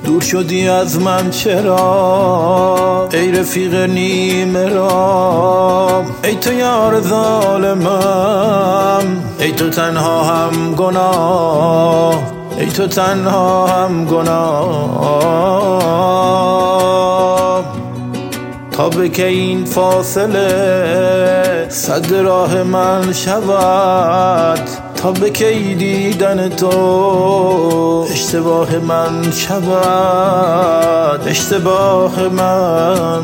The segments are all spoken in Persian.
دور شدی از من چرا ای رفیق نیمه را، ای تو یار ظالمم، ای تو تنها هم گناه، ای تو تنها هم گناه. تا به که این فاصله صد راه من شود، تا به کی دیدن تو اشتباه من شود، اشتباه من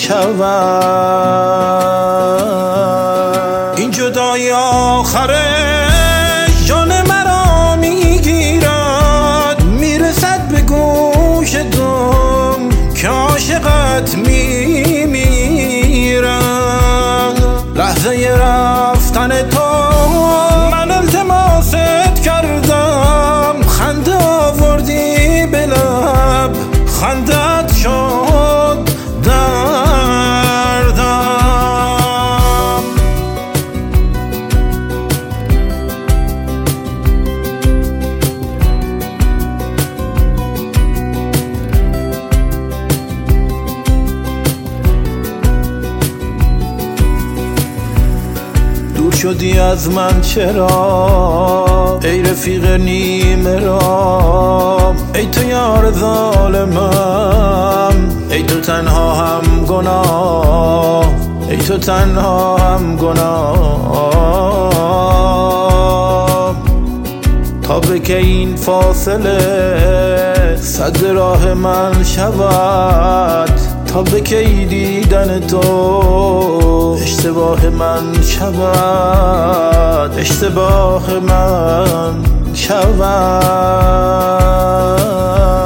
شود. این جدایی آخره جان مرا میگیرد، میرسد به گوش دوم که عاشقت میمیرم. لحظه رفتن تو من التماست کردم، خنده آوردی به لب، خندت شد دردم. دور شدی از من چرا ای رفیق نیمه را، ای تو یار ظالمم، ای تو تنها هم گناه، ای تو تنها هم گناه. تا به که این فاصله صد راه من شود، تا به کی دیدن تو اشتباه من شود، اشتباه من شود.